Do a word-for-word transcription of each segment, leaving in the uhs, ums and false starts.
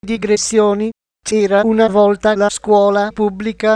Digressioni. C'era una volta la scuola pubblica.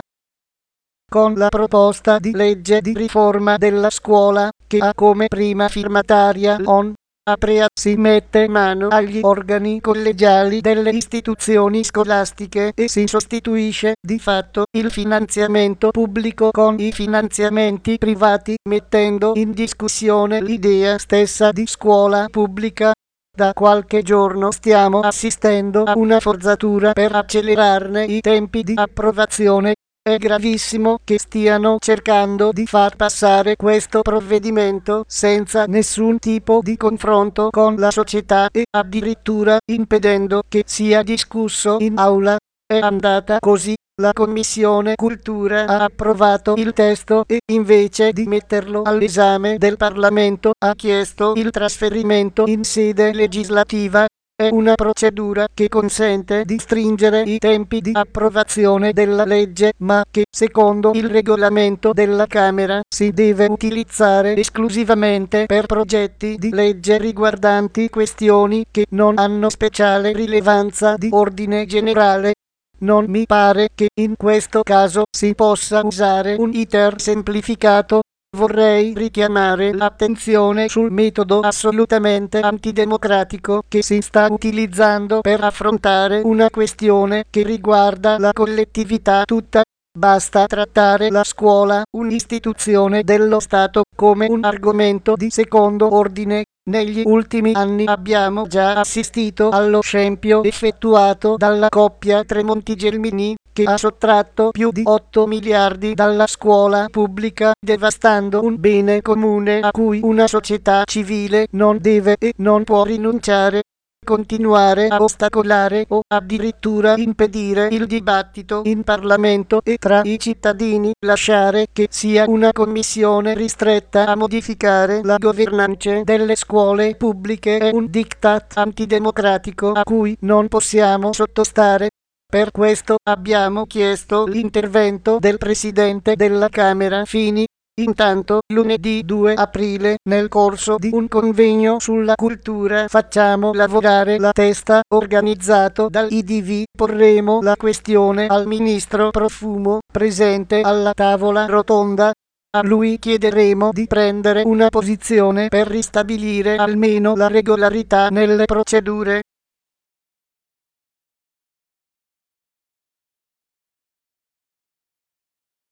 Con la proposta di legge di riforma della scuola, che ha come prima firmataria l'O N, Aprea si mette mano agli organi collegiali delle istituzioni scolastiche e si sostituisce di fatto il finanziamento pubblico con i finanziamenti privati, mettendo in discussione l'idea stessa di scuola pubblica. Da qualche giorno stiamo assistendo a una forzatura per accelerarne i tempi di approvazione. È gravissimo che stiano cercando di far passare questo provvedimento senza nessun tipo di confronto con la società e addirittura impedendo che sia discusso in aula. È andata così. La Commissione Cultura ha approvato il testo e, invece di metterlo all'esame del Parlamento, ha chiesto il trasferimento in sede legislativa. È una procedura che consente di stringere i tempi di approvazione della legge, ma che, secondo il regolamento della Camera, si deve utilizzare esclusivamente per progetti di legge riguardanti questioni che non hanno speciale rilevanza di ordine generale. Non mi pare che in questo caso si possa usare un iter semplificato. Vorrei richiamare l'attenzione sul metodo assolutamente antidemocratico che si sta utilizzando per affrontare una questione che riguarda la collettività tutta. Basta trattare la scuola, un'istituzione dello Stato, come un argomento di secondo ordine. Negli ultimi anni abbiamo già assistito allo scempio effettuato dalla coppia Tremonti-Gelmini, che ha sottratto più di otto miliardi dalla scuola pubblica, devastando un bene comune a cui una società civile non deve e non può rinunciare. Continuare a ostacolare o addirittura impedire il dibattito in Parlamento e tra i cittadini, lasciare che sia una commissione ristretta a modificare la governance delle scuole pubbliche è un diktat antidemocratico a cui non possiamo sottostare. Per questo abbiamo chiesto l'intervento del Presidente della Camera Fini. Intanto, lunedì due aprile, nel corso di un convegno sulla cultura Facciamo lavorare la testa, organizzato dall'I D V, porremo la questione al ministro Profumo, presente alla tavola rotonda. A lui chiederemo di prendere una posizione per ristabilire almeno la regolarità nelle procedure.